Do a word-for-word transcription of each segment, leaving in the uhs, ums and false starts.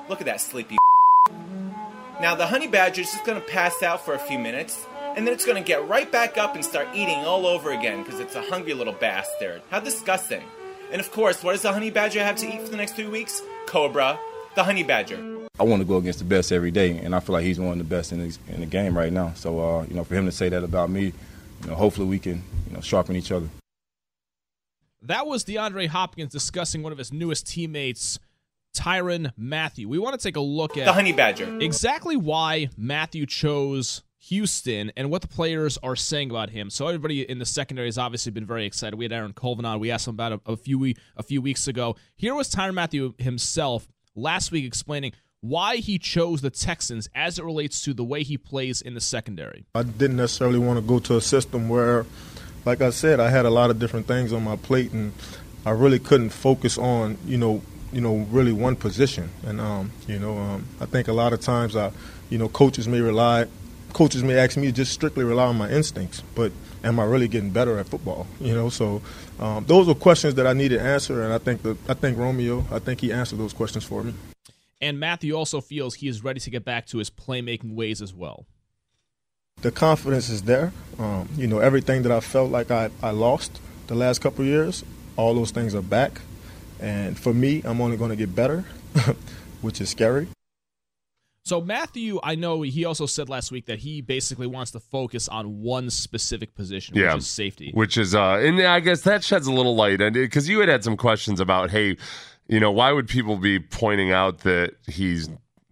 Look at that sleepy. Now the honey badger is just going to pass out for a few minutes, and then it's going to get right back up and start eating all over again because it's a hungry little bastard. How disgusting. And of course, what does the honey badger have to eat for the next three weeks? Cobra, the honey badger. I want to go against the best every day, and I feel like he's one of the best in the, in the game right now. So, uh, you know, for him to say that about me, you know, hopefully we can, you know, sharpen each other. That was DeAndre Hopkins discussing one of his newest teammates, Tyrann Mathieu. We want to take a look at the honey badger. Exactly why Mathieu chose Houston and what the players are saying about him. So everybody in the secondary has obviously been very excited. We had Aaron Colvin on. We asked him about it a few a few weeks ago. Here was Tyrann Mathieu himself last week explaining why he chose the Texans as it relates to the way he plays in the secondary. I didn't necessarily want to go to a system where, like I said, I had a lot of different things on my plate, and I really couldn't focus on, you know, you know, really one position. And, um, you know, um, I think a lot of times, I, you know, coaches may rely, coaches may ask me to just strictly rely on my instincts, but am I really getting better at football? You know, so um, those are questions that I needed to answer, and I think that I think Romeo, I think he answered those questions for me. And Mathieu also feels he is ready to get back to his playmaking ways as well. The confidence is there. Um, you know, everything that I felt like I, I lost the last couple of years, all those things are back. And for me, I'm only going to get better, which is scary. So Mathieu, I know he also said last week that he basically wants to focus on one specific position, yeah, which is safety. Which is, uh, and I guess that sheds a little light, because you had had some questions about, hey, you know, why would people be pointing out that he's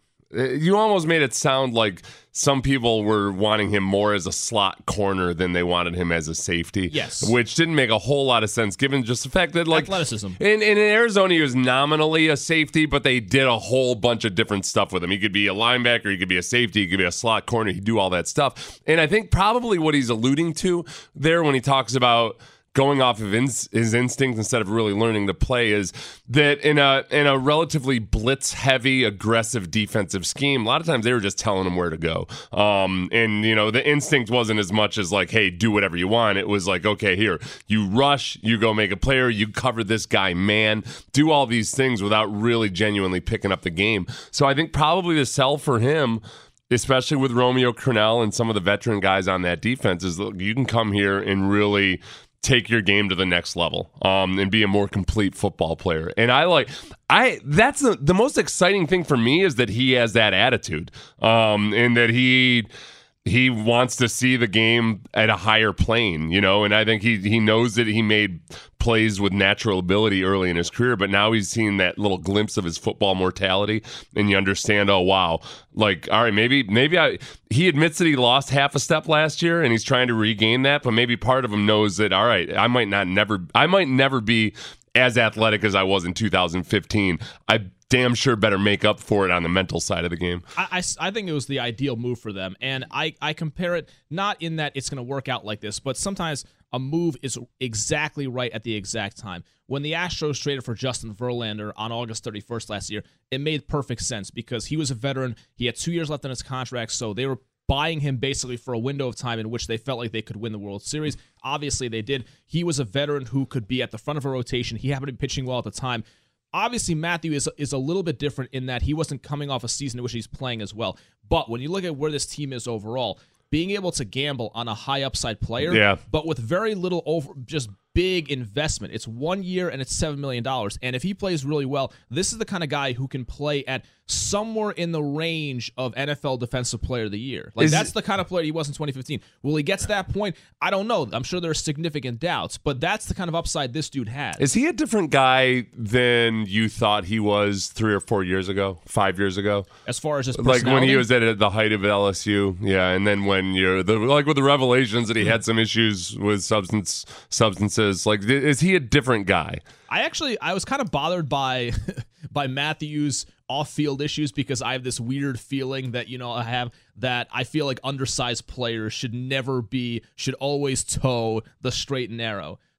you almost made it sound like some people were wanting him more as a slot corner than they wanted him as a safety. Yes. Which didn't make a whole lot of sense given just the fact that, like, athleticism. In, in Arizona, he was nominally a safety, but they did a whole bunch of different stuff with him. He could be a linebacker, he could be a safety, he could be a slot corner, he'd do all that stuff. And I think probably what he's alluding to there when he talks about going off of ins- his instinct instead of really learning to play is that in a in a relatively blitz-heavy, aggressive defensive scheme, a lot of times they were just telling him where to go. Um, and, you know, the instinct wasn't as much as like, hey, do whatever you want. It was like, okay, here, you rush, you go make a player, you cover this guy, man, do all these things without really genuinely picking up the game. So I think probably the sell for him, especially with Romeo Crennel and some of the veteran guys on that defense, is look, you can come here and really take your game to the next level, um, and be a more complete football player. And I like, I that's the, the most exciting thing for me is that he has that attitude, um, and that he he wants to see the game at a higher plane, you know. And I think he he knows that he made plays with natural ability early in his career, but now he's seen that little glimpse of his football mortality, and you understand, oh wow, like, all right, maybe maybe I he admits that he lost half a step last year and he's trying to regain that, but maybe part of him knows that, all right, I might not never I might never be as athletic as I was in two thousand fifteen. I damn sure better make up for it on the mental side of the game. I, I, I think it was the ideal move for them, and I, I compare it not in that it's going to work out like this, but sometimes a move is exactly right at the exact time. When the Astros traded for Justin Verlander on August thirty-first last year, it made perfect sense because he was a veteran. He had two years left on his contract, so they were buying him basically for a window of time in which they felt like they could win the World Series. Obviously, they did. He was a veteran who could be at the front of a rotation. He happened to be pitching well at the time. Obviously, Mathieu is is a little bit different in that he wasn't coming off a season in which he's playing as well. But when you look at where this team is overall, being able to gamble on a high upside player, yeah. but with very little over, just big investment. It's one year and it's seven million dollars. And if he plays really well, this is the kind of guy who can play at somewhere in the range of N F L Defensive Player of the Year. Like, is that's it, the kind of player he was in twenty fifteen. Will he get to that point? I don't know. I'm sure there are significant doubts, but that's the kind of upside this dude has. Is he a different guy than you thought he was three or four years ago, five years ago? As far as his like when he was at the height of L S U, yeah, and then when you're the like with the revelations that he had some issues with substance substances, like is he a different guy? I actually I was kind of bothered by by Mathieu's off-field issues because I have this weird feeling that, you know, I have that I feel like undersized players should never be should always toe the straight and narrow.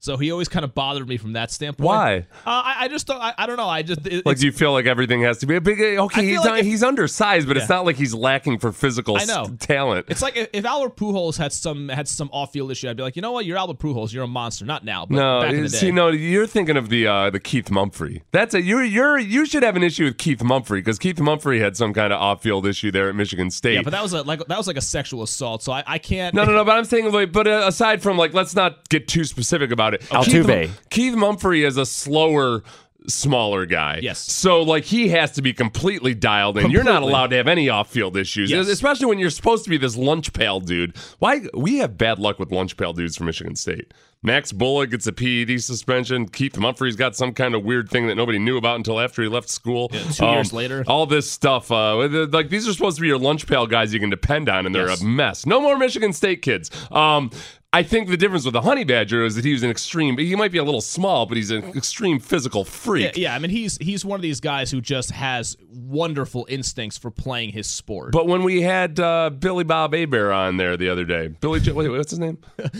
So he always kind of bothered me from that standpoint. Why? Uh, I, I just don't. I, I don't know. I just it, Like, do you feel like everything has to be a big? Okay, he's, like not, if, he's undersized, but yeah. it's not like he's lacking for physical I know. s- talent. It's like if, if Albert Pujols had some had some off field issue, I'd be like, you know what, you're Albert Pujols, you're a monster. Not now, but No, back in the day. see, no, you're thinking of the uh, the Keith Mumphrey. That's a you're you're you should have an issue with Keith Mumphrey because Keith Mumphrey had some kind of off field issue there at Michigan State. Yeah, but that was a, like that was like a sexual assault. So I, I can't. No, no, no. But I'm saying, like, but uh, aside from like, let's not get too specific about it. Altuve. Keith, Keith Mumphrey is a slower, smaller guy. Yes. So like, he has to be completely dialed in. You're not Completely. allowed to have any off-field issues, Yes. especially when you're supposed to be this lunch pail dude. Why we have bad luck with lunch pail dudes from Michigan State. Max Bullock gets a P E D suspension. Keith Mumphrey's got some kind of weird thing that nobody knew about until after he left school. Yeah, two years later. All this stuff. Uh, like, these are supposed to be your lunch pail guys you can depend on, and they're Yes. a mess. No more Michigan State kids. Um, I think the difference with the Honey Badger is that he was an extreme. He might be a little small, but he's an extreme physical freak. Yeah, yeah, I mean he's he's one of these guys who just has wonderful instincts for playing his sport. But when we had uh, Billy Bob Hebert on there the other day, Billy, J- wait, what's his name?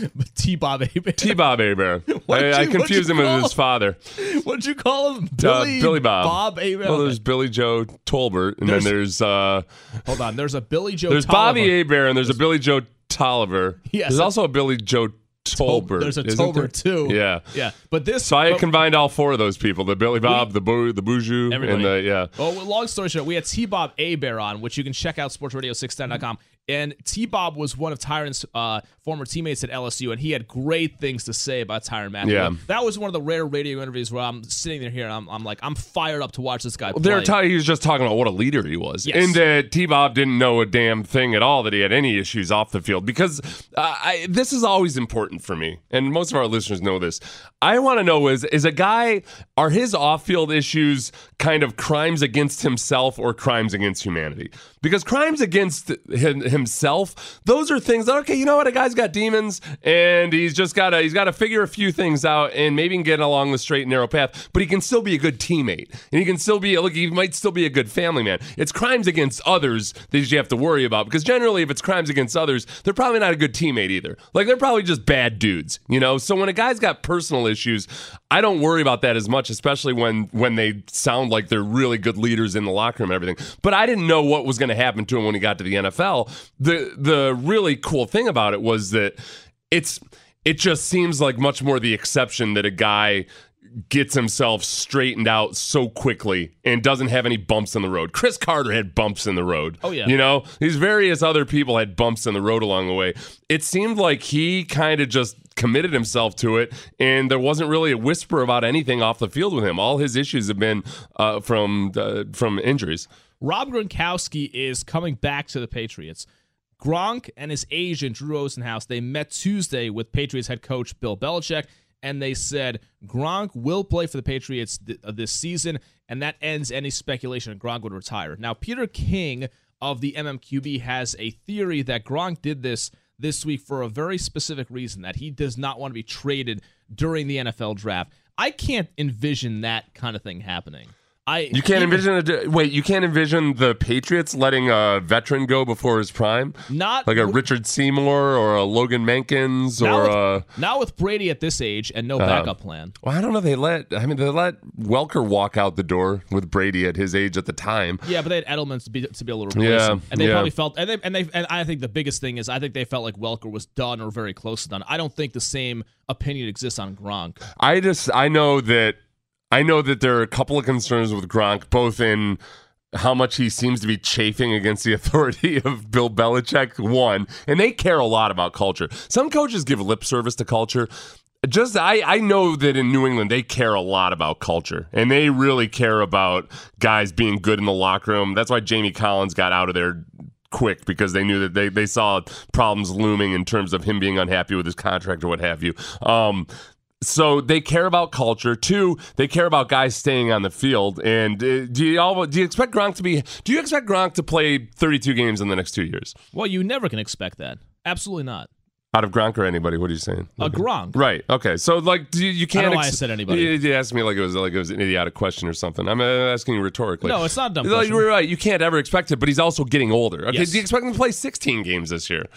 T. Bob Hebert. T. Bob Hebert. What'd I, you- I what'd confused you him with call his him? father. What'd you call him? Uh, Billy, Billy Bob. Bob Hebert. Well, there's Billy Joe Tolbert, and There's- then there's uh, Hold on. There's a Billy Joe. there's Tolliver. Bobby Hebert, and there's a Billy Joe Tolliver. Yes. There's also a Billy Joe Tolbert. There's a isn't Tolbert there? too. Yeah. yeah. But this. So I but, combined all four of those people: the Billy Bob, the Boo, the Boujou, Everybody. and the yeah. Well, long story short, we had T. Bob Hebert on, which you can check out sports radio six ten dot com. And T. Bob was one of Tyron's uh, former teammates at L S U, and he had great things to say about Tyron Matthew. Yeah. That was one of the rare radio interviews where I'm sitting there here and I'm, I'm like, I'm fired up to watch this guy play. They were talking. He was just talking about what a leader he was, Yes. and that T. Bob didn't know a damn thing at all that he had any issues off the field. Because uh, I, this is always important for me, and most of our listeners know this. I want to know is is a guy are his off-field issues kind of crimes against himself or crimes against humanity? Because crimes against him, himself, those are things that, okay, you know what, a guy's got demons and he's just got to he's got to figure a few things out and maybe can get along the straight and narrow path, but he can still be a good teammate and he can still be look he might still be a good family man. It's crimes against others that you have to worry about, because generally if it's crimes against others, they're probably not a good teammate either. Like, they're probably just bad dudes, you know? So when a guy's got personal issues, I don't worry about that as much, especially when when they sound like they're really good leaders in the locker room and everything. But I didn't know what was going to happen to him when he got to the N F L. The the really cool thing about it was that it's it just seems like much more the exception that a guy gets himself straightened out so quickly and doesn't have any bumps in the road. Chris Carter had bumps in the road. Oh, yeah. You know, these various other people had bumps in the road along the way. It seemed like he kind of just committed himself to it, and there wasn't really a whisper about anything off the field with him. All his issues have been uh, from uh, from injuries. Rob Gronkowski is coming back to the Patriots. Gronk and his agent, Drew Rosenhaus, they met Tuesday with Patriots head coach Bill Belichick, and they said Gronk will play for the Patriots th- uh, this season, and that ends any speculation that Gronk would retire. Now, Peter King of the M M Q B has a theory that Gronk did this this week for a very specific reason, that he does not want to be traded during the N F L draft. I can't envision that kind of thing happening. I You can't even- envision a, wait. You can't envision the Patriots letting a veteran go before his prime, not like a Richard Seymour or a Logan Mankins Now or with, a. now with Brady at this age and no Uh, backup plan. Well, I don't know. They let. I mean, they let Welker walk out the door with Brady at his age at the time. Yeah, but they had Edelman to be to be able to replace Yeah, him, and they yeah. probably felt and they and they and I think the biggest thing is I think they felt like Welker was done or very close to done. I don't think the same opinion exists on Gronk. I just. I know that. I know that there are a couple of concerns with Gronk, both in how much he seems to be chafing against the authority of Bill Belichick, one, and they care a lot about culture. Some coaches give lip service to culture. Just I, I know that in New England, they care a lot about culture, and they really care about guys being good in the locker room. That's why Jamie Collins got out of there quick, because they knew that they, they saw problems looming in terms of him being unhappy with his contract or what have you. Um, So they care about culture. Two, they care about guys staying on the field. And uh, do you all do you expect Gronk to be? Do you expect Gronk to play thirty-two games in the next two years? Well, you never can expect that. Absolutely not. Out of Gronk or anybody? What are you saying? A Gronk. Right. Okay. So like, do you, you can't. I don't know why I said anybody. You, you asked me like it was like it was an idiotic question or something. I'm uh, asking you rhetorically. No, it's not a dumb Like, question. you're right. You can't ever expect it, but he's also getting older. Okay. Yes. Do you expect him to play sixteen games this year?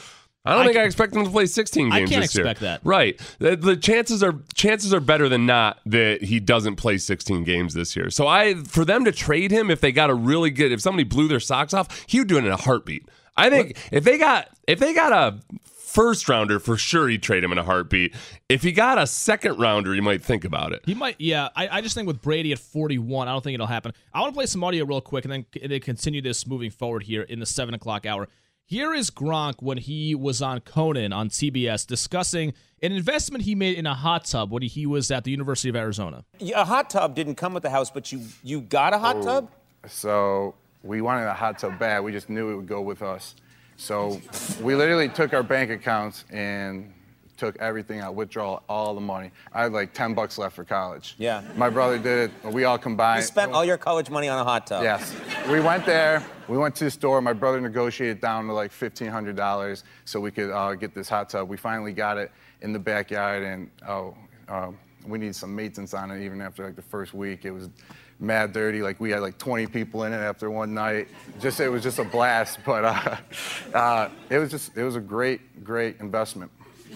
I don't I think can- I expect him to play sixteen I games can't this year. expect that. Right. The, the chances are chances are better than not that he doesn't play sixteen games this year. So I for them to trade him if they got a really good if somebody blew their socks off, he would do it in a heartbeat. I think if they got if they got a first rounder, for sure he'd trade him in a heartbeat. If he got a second rounder, you might think about it. He might, yeah. I, I just think with Brady at forty-one, I don't think it'll happen. I want to play some audio real quick and then, and then continue this moving forward here in the seven o'clock hour. Here is Gronk when he was on Conan on T B S discussing an investment he made in a hot tub when he was at the University of Arizona. A hot tub didn't come with the house, but you you got a hot tub? So we wanted a hot tub bad. We just knew it would go with us. So we literally took our bank accounts and took everything out, withdraw all the money. I had like ten bucks left for college. Yeah. My brother did it. We all combined. You spent all your college money on a hot tub. Yes. We went there. We went to the store. My brother negotiated down to like fifteen hundred dollars so we could uh, get this hot tub. We finally got it in the backyard, and oh, um, we needed some maintenance on it even after like the first week. It was mad dirty. Like we had like twenty people in it after one night. Just it was just a blast. But uh, uh, it was just it was a great, great investment.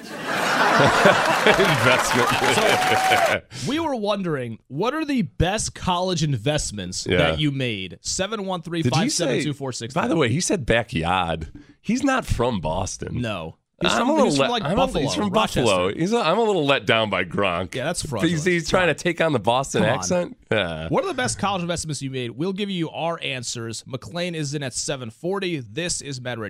Investment. We were wondering, what are the best college investments Yeah. that you made? seven one three, Did you five seven say? two, four six. By the way, he said backyard. He's not from Boston. No. He's I'm from, a little he's from let- like I'm a- Buffalo. he's from Rochester. Buffalo. He's a, I'm a little let down by Gronk. Yeah, that's He's, fraudulent. he's trying to take on the Boston Come on. accent. Yeah. What are the best college investments you made? We'll give you our answers. McLean is in at seven forty. This is Mad Radio.